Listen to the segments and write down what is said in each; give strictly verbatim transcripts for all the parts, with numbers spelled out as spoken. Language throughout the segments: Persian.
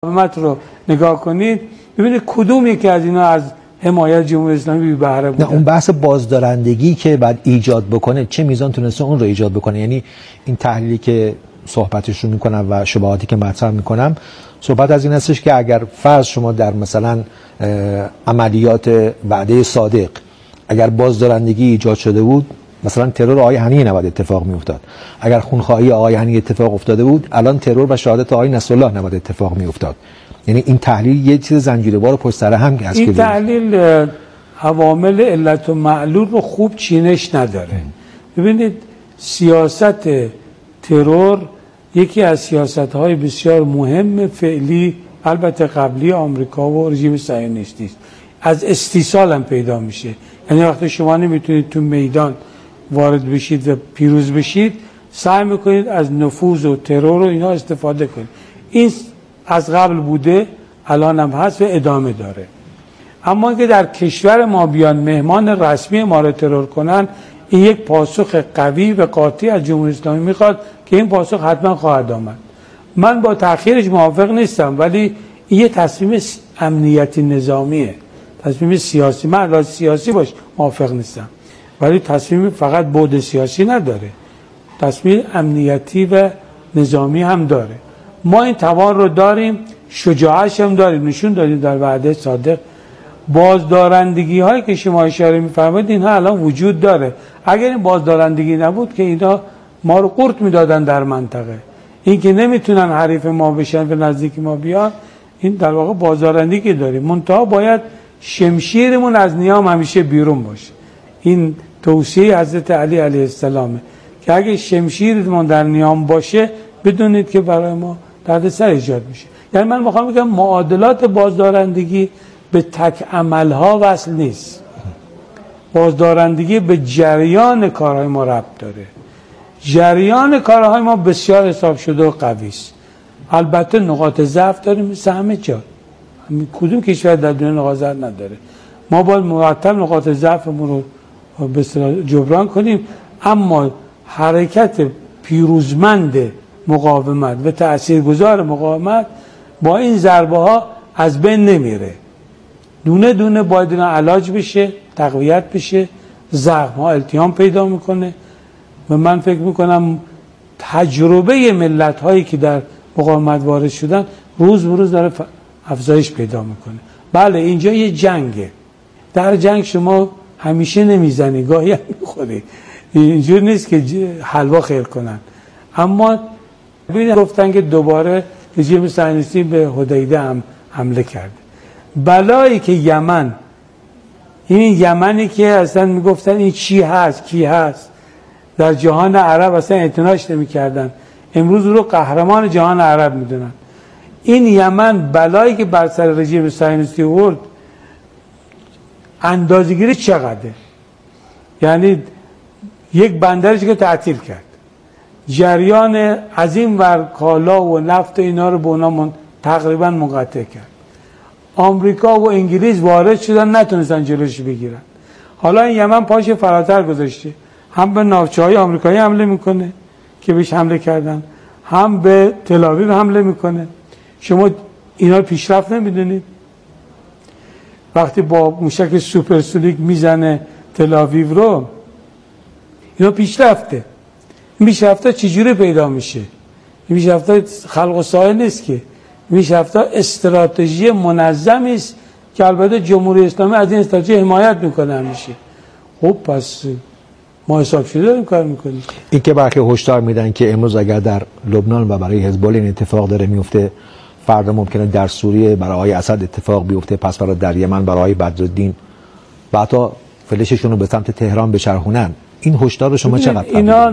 مقاومت رو نگاه کنید ببینید کدوم یکی از اینا از حمایت جمهوری اسلامی بی بهره بوده. نه اون بحث بازدارندگی که بعد ایجاد بکنه چه میزان تونسته اون رو ایجاد بکنه؟ یعنی این تحلیلی که صحبتش رو میکنم و شباهاتی که مطرح میکنم صحبت از این هستش که اگر فرض شما در مثلا عملیات وعده صادق اگر بازدارندگی ایجاد شده بود مثلا ترور آقای هنی نباید اتفاق میافتاد، اگر خونخواهی آقای هنی اتفاق افتاده بود الان ترور و شهادت آقای نصرالله نباید اتفاق میافتاد. یعنی این تحلیل یه چیز زنجیره‌وار پشت سر هم هست. این تحلیل عوامل علت و معلول رو خوب چینش نداره. ببینید سیاست ترور یکی از سیاست‌های بسیار مهم فعلی البته قبلی آمریکا و رژیم صهیونیستی است. از استیصال هم پیدا میشه. یعنی وقتی شما نمیتونید تو میدان وارد بشید و پیروز بشید سعی میکنید از نفوذ و ترور و اینا استفاده کنید. این از قبل بوده الان هم هست و ادامه داره. اما که در کشور ما بیان مهمان رسمی ما رو ترور کنن این یک پاسخ قوی و قاطع از جمهوری اسلامی میخواد که این پاسخ حتما خواهد آمد. من با تأخیرش موافق نیستم ولی این یه تصمیم امنیتی نظامیه، تصمیم سیاسی. من از سیاسی باش موافق نیستم ولی تصمیم فقط بعد سیاسی نداره، تصمیم امنیتی و نظامی هم داره. ما این توان رو داریم، شجاعتش هم داریم، نشون دادیم در وعده صادق. بازدارندگی هایی که شما اشاره می‌فرمایید اینها الان وجود داره. اگر این بازدارندگی نبود که اینا ما رو قورت میدادن در منطقه. این که نمیتونن حریف ما بشن و نزدیک ما بیان این در واقع بازدارندگی داریم. منتها باید شمشیرمون از نیام همیشه بیرون باشه. این توصیه حضرت علی علیه السلامه که اگه شمشیرمون در نیام باشه بدونید که برای ما دردسر ایجاد میشه. یعنی من میخوام بگم معادلات بازدارندگی به تک عملها وصل نیست. بازدارندگی به جریان کارهای ما ربط داره. جریان کارهای ما بسیار حساب شده و قوی است. البته نقاط ضعف داریم مثل همه جا. کدوم کشور در دنیا نقاط ضعف نداره؟ ما باید مرتب نقاط ضعفمون رو به اصطلاح جبران کنیم. اما حرکت پیروزمند مقاومت و تاثیرگذار مقاومت با این ضربه ها از بین نمیره. دونه دونه باید اینا علاج بشه، تقویت بشه، زخم ها التیام پیدا میکنه. و من فکر میکنم تجربه ملت هایی که در مقاومت وارد شدن روز به روز داره افزایش پیدا میکنه. بله اینجا یه جنگه، در جنگ شما همیشه نمیزنی، گاهی هم میخوری، اینجور نیست که حلوا خیر کنن. اما ببینید گفتن که دوباره رژیم صهیونیستی به حدیده هم حمله کرده. بلایی که یمن، این یمنی که اصلا میگفتن این چی هست کی هست در جهان عرب اصلا اعتناش نمیکردن، امروز رو قهرمان جهان عرب میدونن. این یمن بلایی که بر سر رژیم صهیونیستی آورد اندازه‌گیری چقدره؟ یعنی یک بندرش که تعطیل کرد، جریان عظیم ور کالا و نفت اینا رو به اونا تقریبا منقطع کرد. آمریکا و انگلیس وارد شدن نتونستن جلوش بگیرن. حالا این یمن پاش فراتر گذاشته، هم به ناوچه‌های آمریکایی حمله میکنه که بهش حمله کردن، هم به تل‌آویو حمله میکنه. شما اینا پیشرفت نمیدونید؟ وقتی با موشک سوپرسونیک میزنه تل‌آویو رو، اینا پیشرفته. این پیشرفته چجوری پیدا میشه؟ این پیشرفته خلق و سائل نیست که، این پیشرفته استراتژی منظمی است که البته جمهوری اسلامی از این استراتژی حمایت میکنه همیشه. خب پس ما حساب شده داریم کار میکنیم. این که برخی هشدار میدن که امروز اگر در لبنان و برای حزب الله این اتفاق داره میفته، فردا ممکنه در سوریه برای آقای اسد اتفاق بیفته، پس فردا در یمن برای آقای بدرالدین و حتی فلششون رو به سمت تهران بچرخونن. این هشدار رو شما چقدر قبول اینا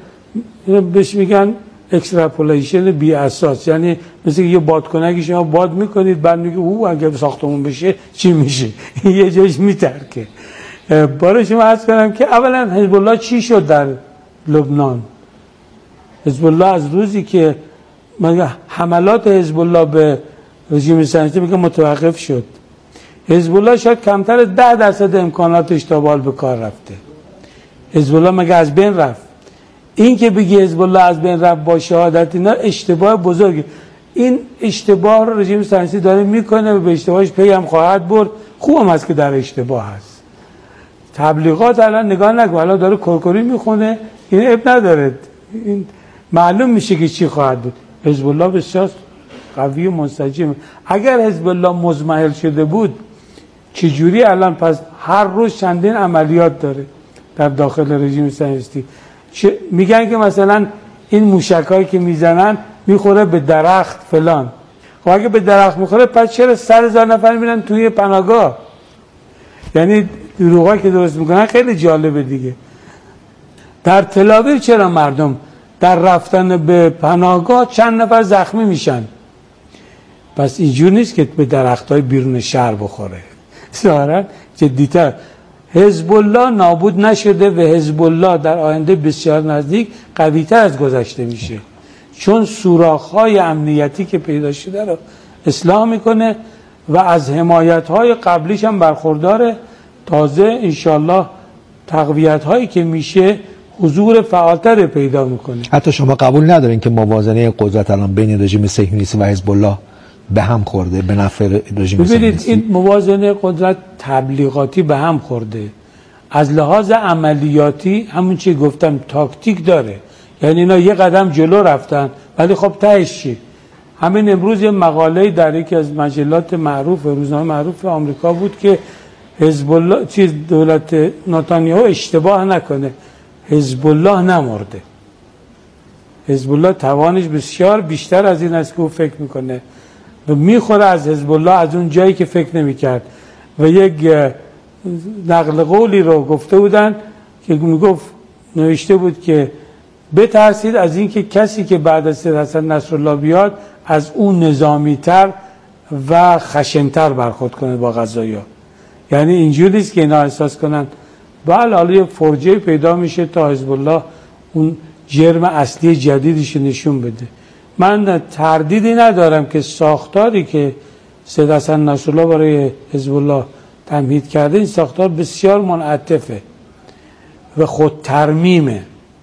بهش میگن اکستراپولیشن بی اساس، یعنی مثل یه بادکنکی شما باد میکنید بعد میگه او اگه ساختمون بشه چی میشه، یه جایش میترکه. برای شما عرض کنم که اولا حزب الله چی شد در لبنان؟ حزب الله از روزی که حملات حزب الله به رژیم صهیونیستی میگه متوقف شد، حزب الله شاید کمتر ده درصد امکاناتش تا بال به کار رفته. حزب الله مگه از بین رفت؟ این که بگی حزب الله از بین رفت با شهادت اینا اشتباه بزرگی. این اشتباه رو رژیم صهیونیستی داره میکنه و به اشتباهش پی هم خواهد برد. خوبم است که در اشتباه هست. تبلیغات الان نگاه نکن، الان داره کرکری میخونه، این اب نداره، این معلوم میشه که چی خواهد بود. حزب الله بسیار قوی و منسجم. اگر حزب الله مزمحل شده بود چجوری الان پس هر روز چندین عملیات داره در داخل رژیم صهیونیستی؟ میگن که مثلا این موشکایی که میزنن میخوره به درخت فلان. خب اگه به درخت میخوره پس چرا صد هزار نفر میرن توی پناهگاه؟ یعنی دروغایی که درست میکنن خیلی جالبه دیگه. در تل آویو چرا مردم در رفتن به پناهگاه چند نفر زخمی میشن؟ پس اینجور نیست که به درختای بیرون شهر بخوره. ظاهرا جدی‌تر حزب الله نابود نشده و حزب الله در آینده بسیار نزدیک قوی‌تر از گذشته میشه، چون سوراخ‌های امنیتی که پیدا شده رو اصلاح میکنه و از حمایت‌های قبلیش هم برخورداره. تازه انشالله تقویت‌هایی که میشه حضور فعالتر پیدا میکنه. حتی شما قبول ندارین که موازنه قدرت الان بین رژیم صهیونیستی و حزب الله به هم خورده به نفع رژیم صهیونیستی؟ ببینید این موازنه قدرت تبلیغاتی به هم خورده. از لحاظ عملیاتی همون چی گفتم تاکتیک داره، یعنی اینا یه قدم جلو رفتن ولی خب تهش چی؟ همین امروز یه مقاله در یکی از مجلات معروف روزنامه معروف آمریکا بود که حزب الله چیز دولت نتانیاهو اشتباه نکنه، حزب الله نمرده. حزب الله توانش بسیار بیشتر از این است که او فکر میکنه و میخوره از حزب الله از اون جایی که فکر نمیکرد. و یک نقل قولی رو گفته بودن که میگفت نوشته بود که بترسید از این که کسی که بعد از سید حسن نصرالله بیاد از اون نظامی‌تر و خشن‌تر برخورد کنه با قضایا. یعنی اینجوری نیست که اینا احساس کنن بله حالا یه فرجه پیدا میشه تا حزب الله اون جرم اصلی جدیدش نشون بده. من تردیدی ندارم که ساختاری که سید حسن نصرالله برای حزب الله تمهید کرده این ساختار بسیار منعطفه و خود ترمیمه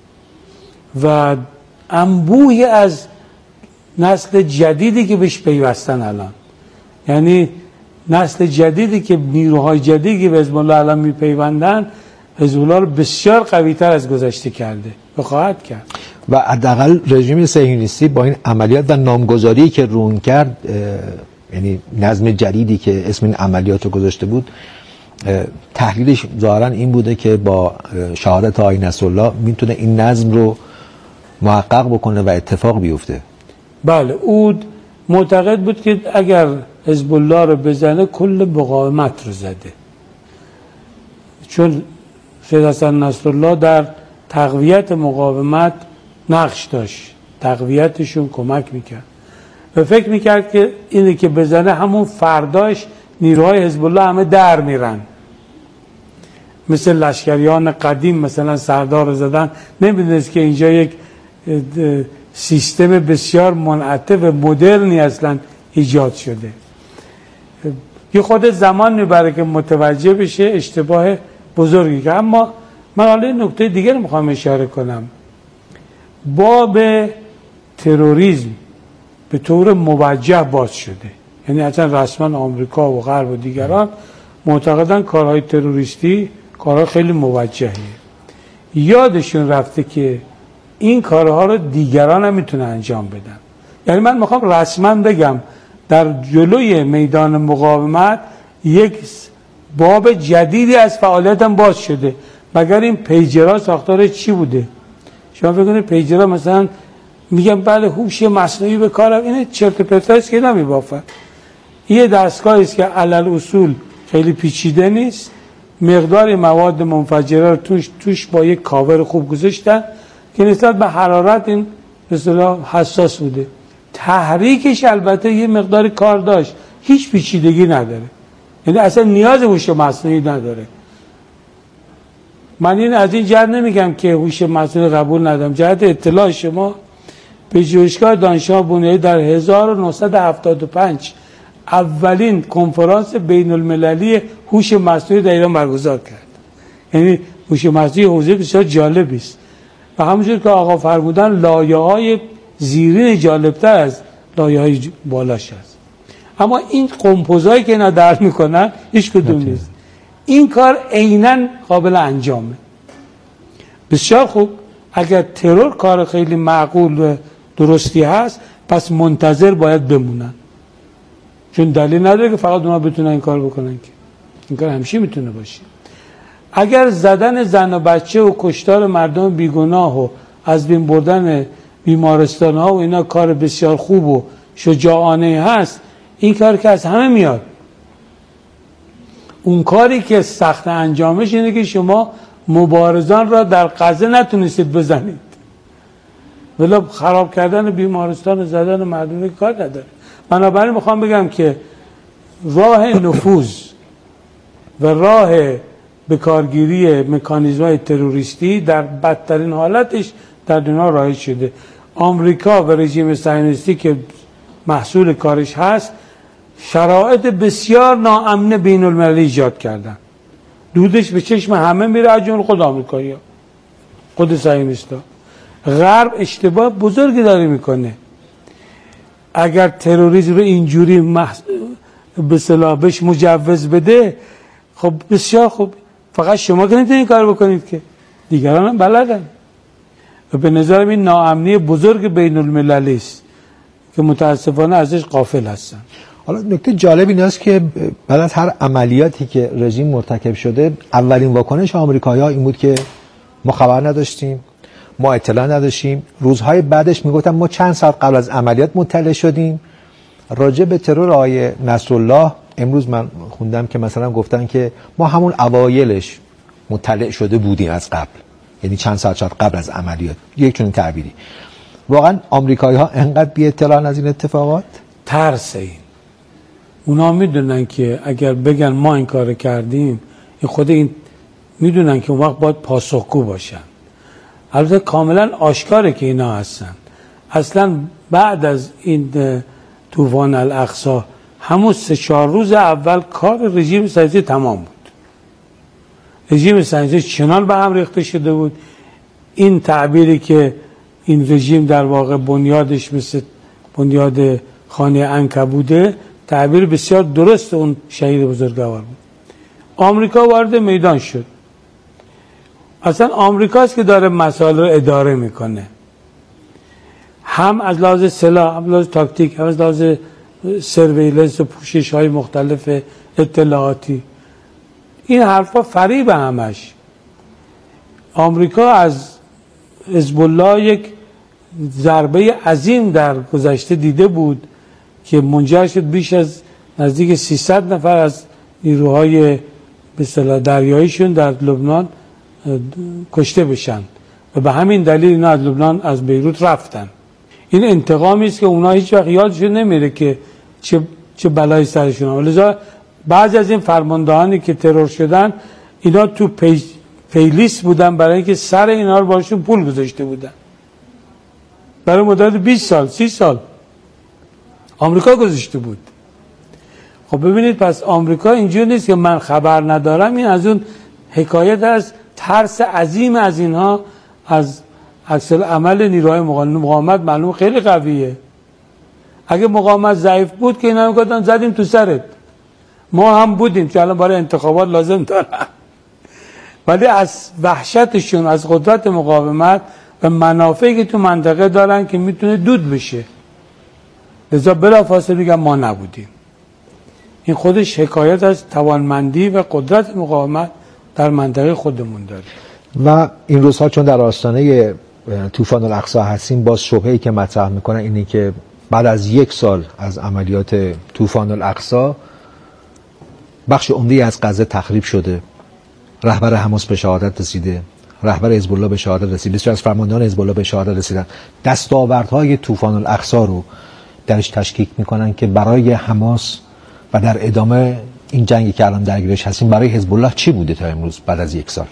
و انبوهی از نسل جدیدی که بهش پیوستن الان، یعنی نسل جدیدی که نیروهای جدیدی به حزب الله الان میپیوندن حزب الله رو بسیار قوی‌تر از گذشته کرده و خواهد کرد. و حداقل رژیم صهیونیستی با این عملیات و نامگذاری که رون کرد، یعنی نظم جدیدی که اسم این عملیات رو گذاشته بود، تحلیلش ظاهرا این بوده که با شهادت آقای نصرالله میتونه این نظم رو محقق بکنه و اتفاق بیفته. بله او معتقد بود که اگر حزب الله رو بزنه کل مقاومت رو زده، چون سید حسن نصرالله در تقویت مقاومت نقش داشت، تقویتشون کمک میکرد و فکر میکرد که اینه که بزنه همون فرداش نیروهای حزب الله همه در میرن، مثل لشکریان قدیم مثلا سردار رو زدن. نمیدونست که اینجا یک سیستم بسیار منعطف و مدرنی اصلا ایجاد شده. یه خود زمان میبره که متوجه بشه اشتباه بزرگی که. اما من حالا نکته دیگر میخوام اشاره کنم. باب تروریسم به طور موجه باز شده، یعنی اصلا رسما آمریکا و غرب و دیگران معتقدن کارهای تروریستی کارهای خیلی موجهیه. یادشون رفته که این کارها رو دیگران هم میتونه انجام بدن. یعنی من میخوام رسما بگم در جلوی میدان مقاومت یک باب جدیدی از فعالیت هم باز شده. مگر این پیجرها ساختار چی بوده؟ شما فکر کنید پیجرها مثلا میگم بله هوش مصنوعی به کارم، اینه چرت و پرتاست که نمیبافن. یه دستگاهی است که علل اصول خیلی پیچیده نیست، مقدار مواد منفجره رو توش توش با یک کاور خوب گذاشتن که نسبت به حرارت این به اصطلاح حساس بوده. تحریکش البته یه مقدار کار داشت، هیچ پیچیدگی نداره، یعنی اصلا نیاز هوش مصنوعی نداره. من این از این جهت نمیگم که هوش مصنوعی قبول ندارم. جهت اطلاع شما، پژوهشگاه دانشگاه بنیادی در هزار و نهصد و هفتاد و پنج اولین کنفرانس بین المللی هوش مصنوعی در ایران برگزار کرد. یعنی هوش مصنوعی حوزه بسیار جالبی است و همونجور که آقا فرمودن لایه‌های زیرین جالبتر از لایه های بالاش هست. اما این قمپوزایی که اینا در میکنن هیچ کدوم نیست. این کار عیناً قابل انجامه. بسیار خوب. اگر ترور کار خیلی معقول و درستی هست، پس منتظر باید بمونن، چون دلیل نداره که فقط اونا بتونن این کار بکنن که این کار همیشه میتونه باشه. اگر زدن زن و بچه و کشتار مردم بیگناه و از بین بردن بیمارستان ها و اینا کار بسیار خوب و شجاعانه هست، این کار که از همه میاد. اون کاری که سخت انجامش اینه که شما مبارزان را در غزه نتونستید بزنید، ولی خراب کردن بیمارستان و زدن مردم کار نداره. بنابراین میخوام بگم که راه نفوذ و راه به کارگیری مکانیزم‌های تروریستی در بدترین حالتش در دنیا رایج شده. آمریکا و رژیم صهیونیستی که محصول کارش هست، شرایط بسیار ناامن بین المللی ایجاد کردن. دودش به چشم همه میره، از جمله خود آمریکایی‌ها، خود صهیونیست‌ها. غرب اشتباه بزرگی داره میکنه. اگر تروریسم رو اینجوری محس... به اصطلاح بهش مجوز بده، خب بسیار خوب، فقط شما که نمیتونید کار بکنید که دیگران هم بلدن. و به نظرم این ناامنی بزرگ بین المللی است که متاسفانه ازش غافل هستن. حالا نکته جالب این است که بعد از هر عملیاتی که رژیم مرتکب شده، اولین واکنش آمریکایی‌ها این بود که ما خبر نداشتیم، ما اطلاع نداشتیم. روزهای بعدش میگفتن ما چند ساعت قبل از عملیات مطلع شدیم. راجع به ترور آقای نصرالله امروز من خوندم که مثلا گفتن که ما همون اوایلش مطلع شده بودیم از قبل، یعنی چند ساعت شاید قبل از عملیات. یک چنین تعبیری. واقعا آمریکایی‌ها انقدر بی اطلاعن از این اتفاقات؟ ترس این. اونا میدونن که اگر بگن ما این کار کردیم، این خود این میدونن که اون وقت باید پاسخگو باشن. البته کاملا آشکاره که اینا هستن. اصلا بعد از این طوفان الاقصی همون سه چهار روز اول کار رژیم صهیونیستی تمام بود. رژیم صهیونیستی چنان به هم ریخته شده بود. این تعبیری که این رژیم در واقع بنیادش مثل بنیاد خانه عنکبوته، تعبیر بسیار درست اون شهید بزرگوار بود. آمریکا وارد میدان شد. اصلا آمریکاست که داره مسائل رو اداره میکنه، هم از لحاظ سلاح، هم از لحاظ تاکتیک، هم از لحاظ سرویلنس و پوشش های مختلف اطلاعاتی. این حرفا فریب همش. آمریکا از حزب الله یک ضربه عظیم در گذشته دیده بود که منجر شد بیش از نزدیک سیصد نفر از نیروهای به اصطلاح دریاییشون در لبنان کشته بشن و به همین دلیل اینا از لبنان از بیروت رفتن. این انتقامی است که اونا هیچ وقت یادشون نمیره که چه چه بلایی سرشون اومد. لذا بعضی از این فرماندهانی که ترور شدن، اینا تو پی پیلیست بودن برای اینکه سر اینا رو باشون پول گذاشته بودن. برای مدت بیست سال، سی سال آمریکا گذاشته بود. خب ببینید، پس آمریکا اینجوری نیست که من خبر ندارم. این از اون حکایت از ترس عظیم از اینها از عکس العمل نیروهای مقاومت معلوم خیلی قویه. اگه مقاومت ضعیف بود که اینا میگفتن زدیم تو سرت، ما هم بودیم که الان برای انتخابات لازم دارن. ولی از وحشتشون از قدرت مقاومت و منافعی که تو منطقه دارن که میتونه دود بشه، لذا بلافاصله میگن ما نبودیم. این خودش حکایت از توانمندی و قدرت مقاومت در منطقه خودمون داره. و این روزها چون در آستانه طوفان الاقصی هستیم، باز شبهه‌ای که مطرح میکنن اینه که بعد از یک سال از عملیات طوفان الاقصی بخش عمده‌ای از غزه تخریب شده، رهبر حماس به شهادت رسیده، رهبر حزب الله به شهادت رسید، بسیار از فرماندهان حزب الله به شهادت رسیدن. دستاوردهای طوفان الاقصی رو درش تشکیک میکنن که برای حماس و در ادامه این جنگی که الان درگیرش هستیم برای حزب الله چی بوده تا امروز بعد از یک سال؟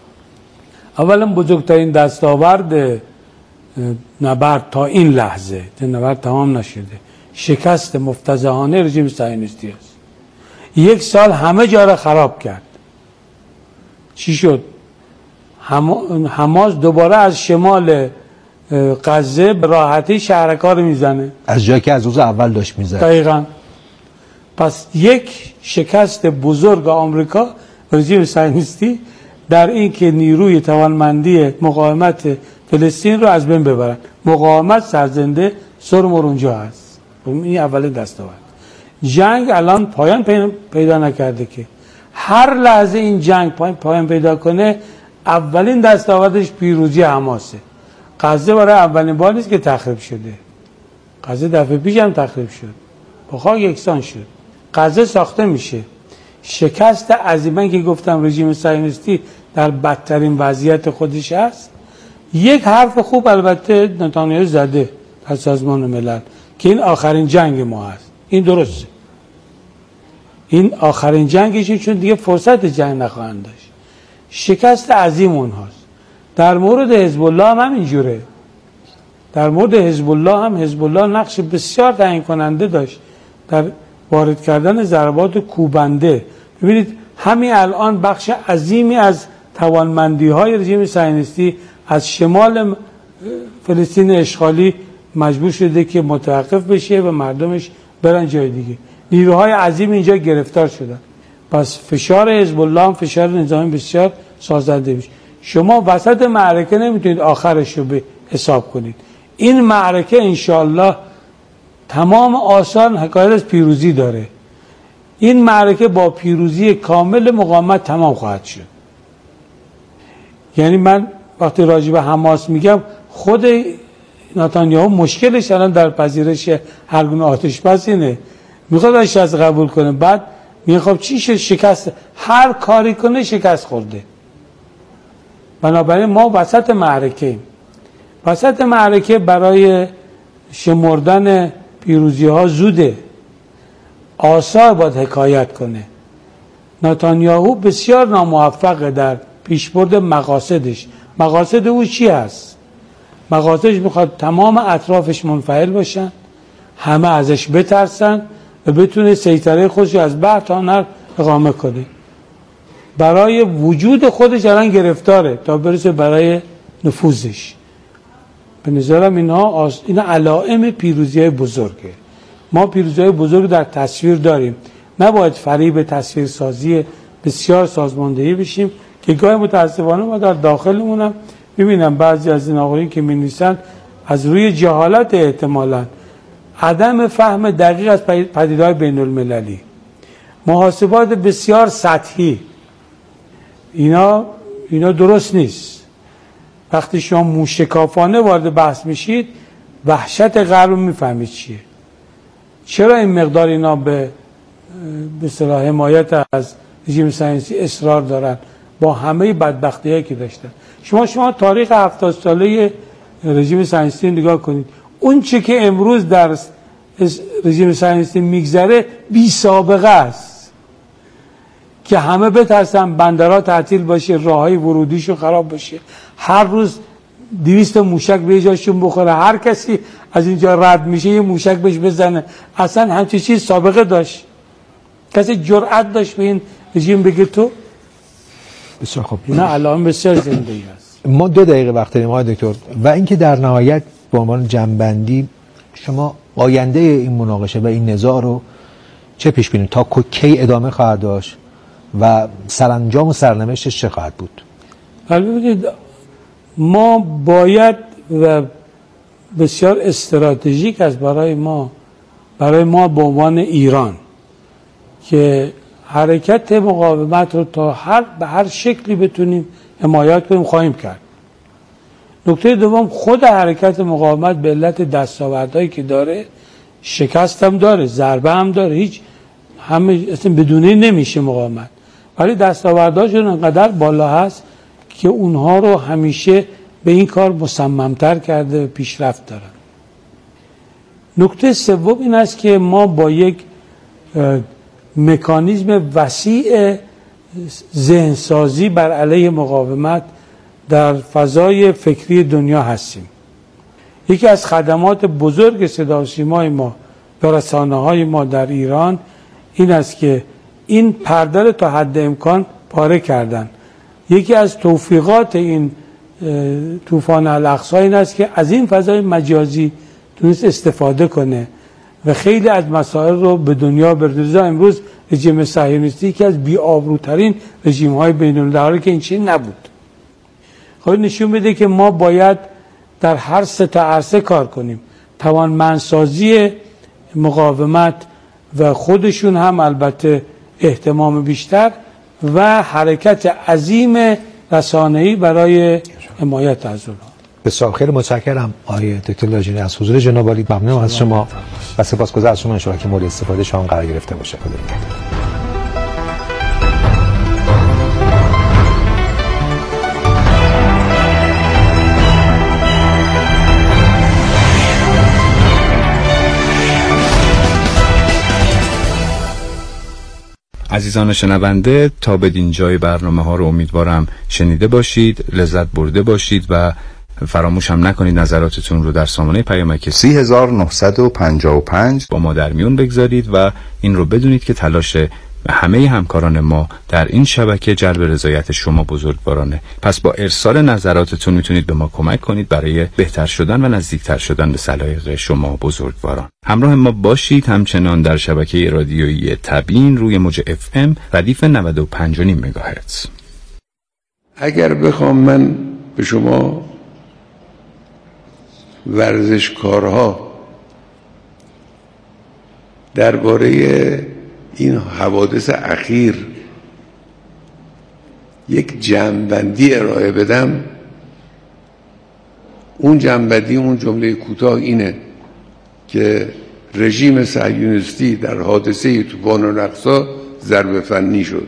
اولا بزرگترین دستاورد نبرد تا این لحظه، نبرد تمام نشده، شکست مفتضحانه رژیم صهیونیستی است. یک سال همه جا را خراب کرد. چی شد؟ حماس دوباره از شمال غزه به راحتی شهرکار رو میزنه، از جایی که از روز اول داشت میزد. دقیقاً. پس یک شکست بزرگ آمریکا رژیم صهیونیستی در این که نیروی توانمندی مقاومت فلسطین رو از بین ببرن. مقاومت سرزنده سر مرونجا هست. این اولین دستاورد. جنگ الان پایان پیدا نکرده که هر لحظه این جنگ پایان پیدا کنه اولین دستاوردش پیروزی حماسه. غزه برای اولین بار نیست که تخریب شده. غزه دفعه پیش هم تخریب شد. با خاک یکسان شد. غزه ساخته میشه. شکست عظیمه که گفتم رژیم صهیونیستی در بدترین وضعیت خودش است. یک حرف خوب البته نتانیاهو زده در سازمان ملل که این آخرین جنگ ما هست. این درسته. این آخرین جنگشه چون دیگه فرصت جنگ نخواهند داشت. شکست عظیم اونهاست. در مورد حزب الله هم همینجوره. در مورد حزب الله هم حزب الله نقش بسیار تعیین کننده داشت در وارد کردن ضربات کوبنده. ببینید همین الان بخش عظیمی از توانمندی های رژیم صهیونیستی از شمال فلسطین اشغالی مجبور شده که متوقف بشه و مردمش برن جای دیگه. نیروهای عظیم اینجا گرفتار شدن. پس فشار حزب الله هم فشار نظامی بسیار سازنده میشه. شما وسط معرکه نمیتونید آخرش رو به حساب کنید. این معرکه انشاءالله تمام آثار حکایت از پیروزی داره. این معرکه با پیروزی کامل مقاومت تمام خواهد شد. یعنی من وقتی راجع به حماس میگم خود نتانیاهو مشکلش الان در پذیرش هر گونه آتش بس اینه. میخواد آتش بس قبول کنه، بعد میخواد چی شد؟ شکست. هر کاری کنه شکست خورده. بنابراین ما وسط معرکه ایم. وسط معرکه برای شمردن پیروزی ها زوده. آثار باید حکایت کنه. نتانیاهو بسیار ناموفقه در پیشبرد مقاصدش. مقاصد او چی هست؟ مقاصدش میخواد تمام اطرافش منفعل باشن، همه ازش بترسن و بتونه سیطره خودش از بحر تا نهر اقامه کنه. برای وجود خودش الان گرفتاره تا برسه برای نفوذش. به نظرم اینها آس... اینا علائم پیروزی های بزرگه. ما پیروزی های بزرگ در تصویر داریم. نباید فریب تصویر سازی بسیار سازماندهی بشیم که گاهی متاسفانه ما در داخلمونم میبینم بعضی از این آقایون که می‌نویسن از روی جهالت احتمالاً عدم فهم دقیق از پدیده‌های بین المللی، محاسبات بسیار سطحی، اینا اینا درست نیست. وقتی شما موشکافانه وارد بحث میشید وحشت غرب میفهمید چیه. چرا این مقدار اینا به به اصطلاح حمایت از رژیم صهیونیستی اصرار دارن با همه بدبختی‌هایی که داشتن؟ شما شما تاریخ هفتاد ساله رژیم صهیونیستی نگاه کنید. اون چه که امروز در رژیم صهیونیستی میگذره بی سابقه است که همه بترسن بندرها تعطیل باشه، راههای ورودیشون خراب باشه، هر روز دویست موشک به جاشون بخوره، هر کسی از اینجا رد میشه یه موشک بهش بزنه. اصلا همچین چیز سابقه داشت؟ کسی جرأت داشت به این رژیم بگه تو؟ بسیار خوب. نه علائم بسیار زندگی است. ما دو دقیقه وقت داریم آقای دکتر و اینکه در نهایت به عنوان جنبندی شما آینده این مناقشه و این نزاع رو چه پیش بینید؟ تا کی ادامه خواهد داشت و سرانجام و سرنوشتش چه خواهد بود؟ ببینید ما باید و بسیار استراتژیک است برای ما برای ما به عنوان ایران که حرکت مقاومت رو تا هر به هر شکلی بتونیم حمایت کنیم خواهیم کرد. نکته دوم، خود حرکت مقاومت به علت دستاوردهایی که داره شکست هم داره، ضربه هم داره، هیچ همه اصلا بدونه نمیشه مقاومت، ولی دستاوردهاشون انقدر بالا هست که اونها رو همیشه به این کار مصممتر کرده و پیشرفت دارن. نکته سوم این است که ما با یک مکانیزم وسیع ذهنسازی بر علیه مقاومت در فضای فکری دنیا هستیم. یکی از خدمات بزرگ صدا و سیمای ما و رسانه‌های ما در ایران این است که این پرده تا حد امکان پاره کردن. یکی از توفیقات این طوفان الاقصی این است که از این فضای مجازی تونست استفاده کنه و خیلی از مسائل رو به دنیا برده. امروز رژیم صهیونیستی که از بی‌آبروترین رژیم‌های بین‌المللی که این چیز نبود. خب نشون میده که ما باید در هر سه تا عرصه کار کنیم. توانمندسازی مقاومت و خودشون هم البته اهتمام بیشتر و حرکت عظیم رسانه‌ای برای حمایت از اونها. بسیار خیلی متشکرم آقای دکتر لاجینی از حضور جناب عالی. ممنونم از شما و سپاسگزارم از شما ان که مورد استفاده شما قرار گرفته باشه. عزیزان شنونده، تا بدین جای برنامه ها رو امیدوارم شنیده باشید، لذت برده باشید و فراموش هم نکنید نظراتتون رو در سامانه پیامک سی هزار و نهصد و پنجاه و پنج با ما در میون بگذارید و این رو بدونید که تلاش همه همکاران ما در این شبکه جلب رضایت شما بزرگوارانه. پس با ارسال نظراتتون میتونید به ما کمک کنید برای بهتر شدن و نزدیکتر شدن به سلایق شما بزرگواران. همراه ما باشید همچنان در شبکه رادیویی تبین روی موج اف ام ردیف نود و پنج و نیم مگاهرتز. اگر بخوام من به شما ورزشکارها درباره این حوادث اخیر یک جمع‌بندی ارائه بدم، اون جمع‌بندی اون جمله کوتاه اینه که رژیم صهیونیستی در حادثه طوفان الاقصی ضربه فنی شد.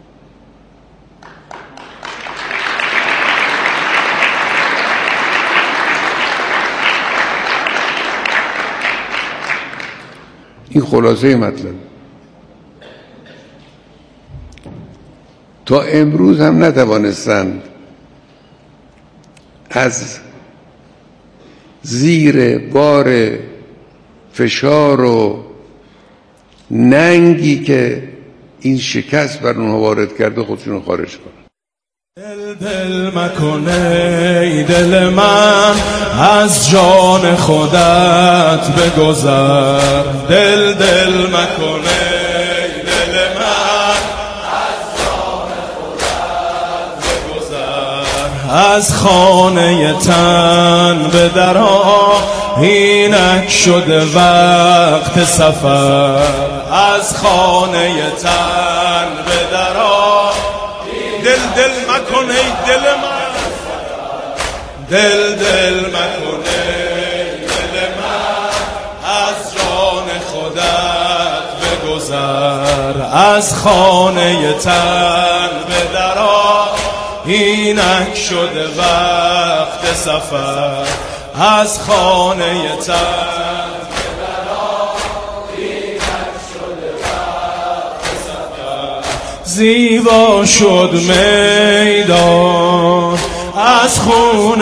این خلاصه مطلب. تا امروز هم نتوانستند از زیر بار فشار و ننگی که این شکست بر اونها وارد کرده خودشون رو خارج کنن. دل دل مکنه ای دل من از جان خودت بگذر، دل دل مکنه ای دل من از جان خودت بگذر، از خانه تن به درآ اینک شده وقت سفر، از خانه تن به درآ دل دل مکن ای دل من، دل دل مکن ای دل من از جان خودت بگذر، از خانه تن به درآ اینک شده وقت سفر، از خانه تن به درآ اینک شده وقت سفر. زیبا شد میدان از خون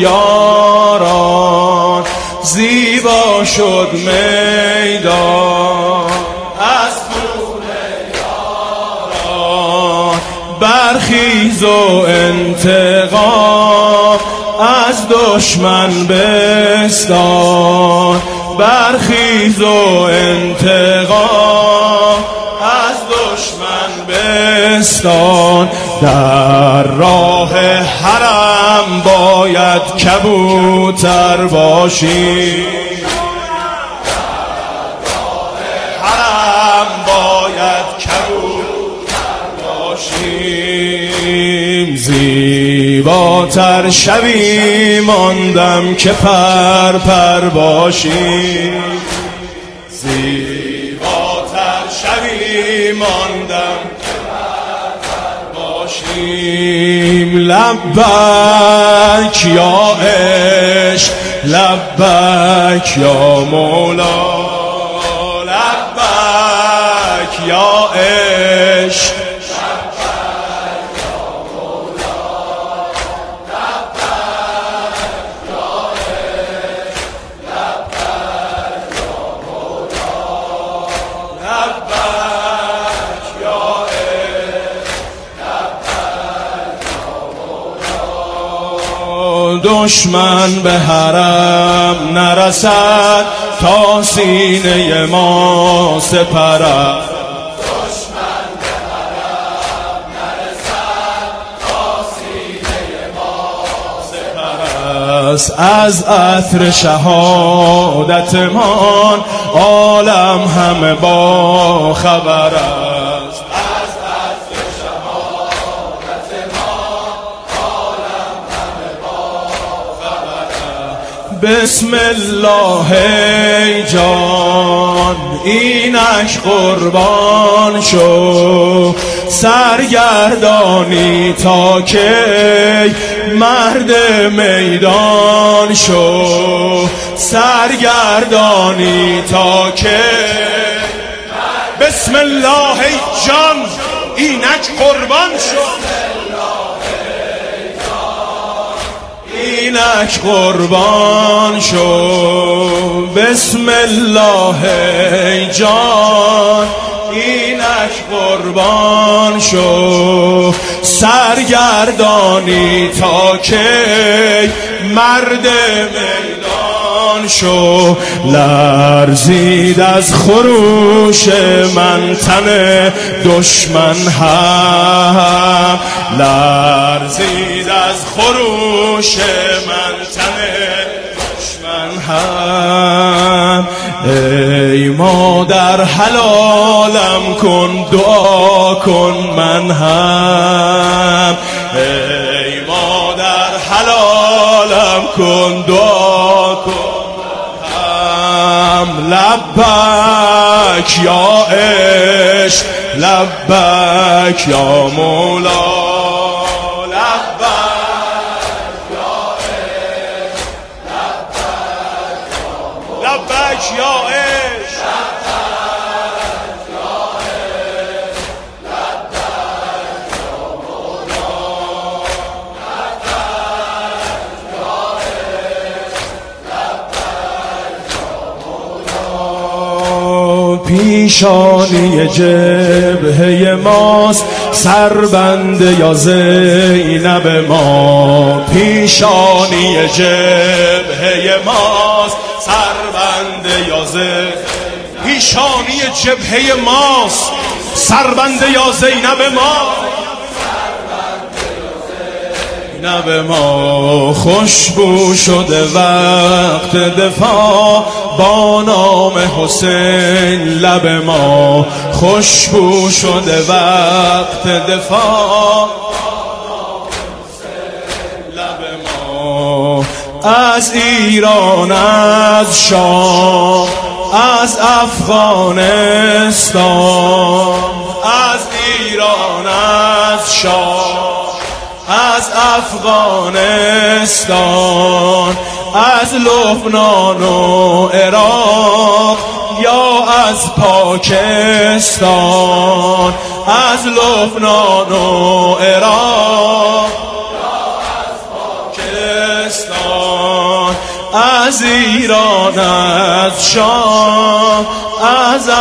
یاران، زیبا شد میدان از خون یاران، برخیز و انتقام از دشمن بستان، برخیز و انتقام از دشمن بستان، در راه حرم باید کبوتر باشی، حرم باید کبوتر باشیم، زیباتر شوی ماندم که پر پر باشی، زیباتر شوی ماندم که پر پر باشیم، لبک یا عشق لبک یا مولا، لبک یا عشق دشمن به حرم نرسد تا سینه ما سپرد. از عطر شهادتمان عالم همه با خبر است. از عطر شهادتمان عالم همه با خبر است. بسم الله ای جان اینک قربان شو، سرگردانی تا کی مرد میدان شو، سرگردانی تا که. بسم الله ای جان اینک قربان شو، اینک قربان شو. بسم الله ای جان اینک قربان شو، سرگردانی تا کی مرد میدان شو. لرزید از خروش من تن دشمن هم، لرزید از خروش من تن دشمن هم. ای مادر حلالم کن دعا کن من هم، ای مادر حلالم کن دعا کن هم. لبک یا عشق لبک یا مولا، لبک یا عشق پیشانی جبهه ماست سربنده یا زینب ما، پیشانی جبهه ماست سربنده یا زینب، پیشانی جبهه ماست سربنده یا زینب ما، زینب ما. خوشبو شده وقت دفاع با نام حسین لب ما، خوشبو شده وقت دفاع لب ما. از ایران از شام از افغانستان، از ایران از شام از افغانستان، از لبنان و عراق یا از پاکستان، از لبنان و عراق یا از پاکستان، از ایران از شام از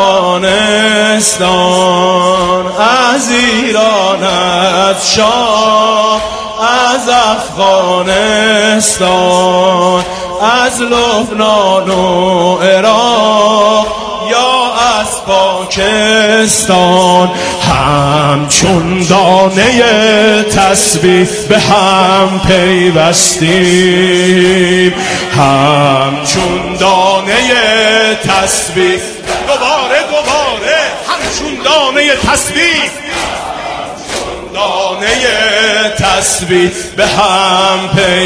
افغانستان، از ایران از شام از افغانستان، از لبنان و عراق یا از پاکستان. همچون دانه تسبیح به هم پیوستیم، همچون دانه تسبیح، دوباره دوباره همچون دانه تسبیح، دانه تسبیح به هم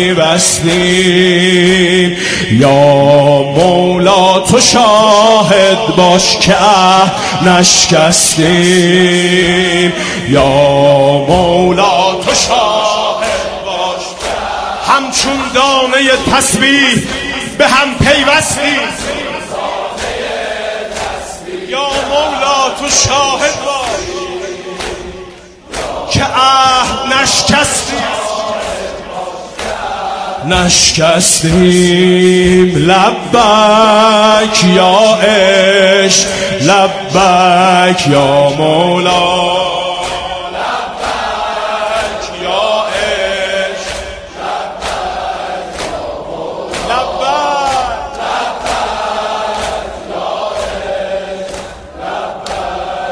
پیوستیم. یا مولا تو شاهد باش که اه نشکستیم، یا مولا تو شاهد باش همچون دانه تسبیح به هم پیوستیم. یا مولا تو شاهد باش که عهد نشکستیم، نشکستیم. لبک یا عشق لبک یا مولا.